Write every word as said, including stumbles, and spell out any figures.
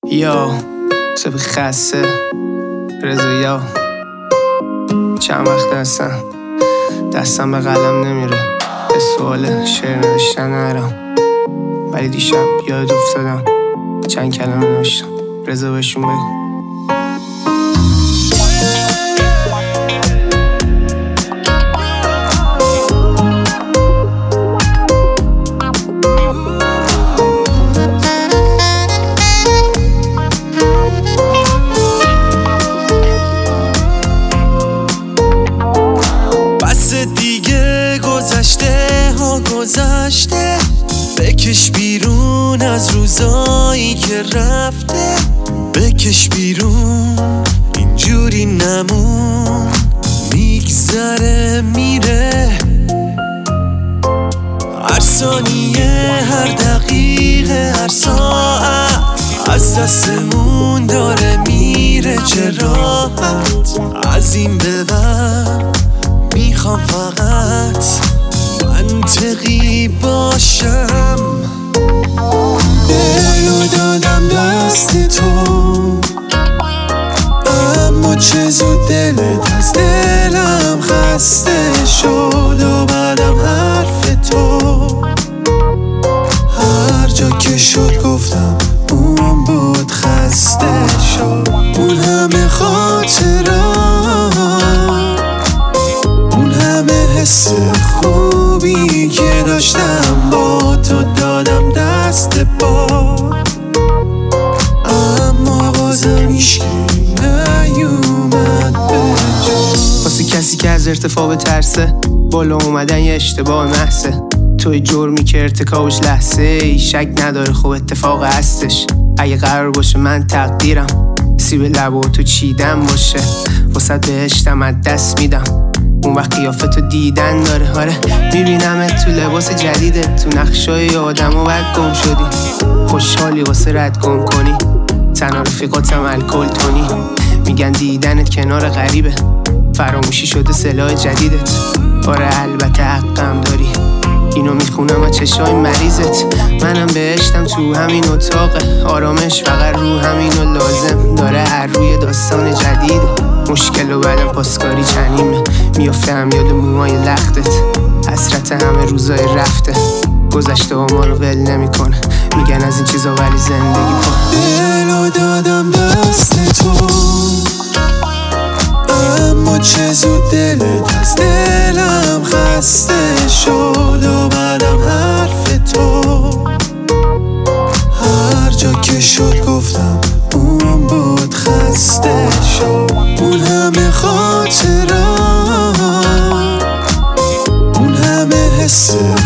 یا سبی خسته رضا یا چند وقت هستن دستم به قلم نمیره، به سوال شعر نوشتن نرم، ولی دیشب یاد افتادم چند کلمه نوشتم. رضا بهشون بگو. دیگه گذشته ها گذشته، بکش بیرون از روزایی که رفته، بکش بیرون اینجوری نمون، میگذره میره هر ثانیه هر دقیقه هر ساعت، از دستمون داره میره چه راحت. از این به بعد میخوام فقط منطقی باشم، دلو دادم دست تو، اما چه زود دلت از دلم خسته شد و بعدم حرف تو هر جا که شد گفتم اون بود خسته شد. اون همه خاطرات، حس خوبی که داشتم با تو دادم دست پا، اما بازم هیچکی نیومد به جا. واسه کسی که از ارتفاع به ترسه، بالا اومدن یه اشتباه محضه، توی جرمی که ارتکابش لحظه ای شک نداره خب اتفاق هستش. اگه قرار باشه من تقدیرم سیب لبو تو چیدن باشه، واسه بهشتم از دست میدم اون وقت قیافتو دیدن داره. آره میبینمت تو لباس جدیده، تو نقشای آدم و بعد گم شدی، خوشحالی واسه رد گم کنی، تنها رفیقاتم الکل تونی، میگن دیدنت کنار غریبه، فراموشی شده سلاح جدیدت. آره البته حقم داری، اینو میخونم از چشای مریضت، منم بهشتم تو همین اتاقه، آرامش فقط رو همینو لازم داره، هر روی داستان جدیده، مشکل و بعدم پاسکاری چنیمه، میافتم یاد موهای لختت، حسرت همه روزای رفته، گذشته و ما رو ول نمی کنه، میگن از این چیزا ولی زندگی کن. دلو دادم دست تو، اما چه زود دلت از دلم خسته شد و بعدم حرف تو هر جا که شد گفتم اون بود خسته شد. اون همه خاطرات، اون همه حس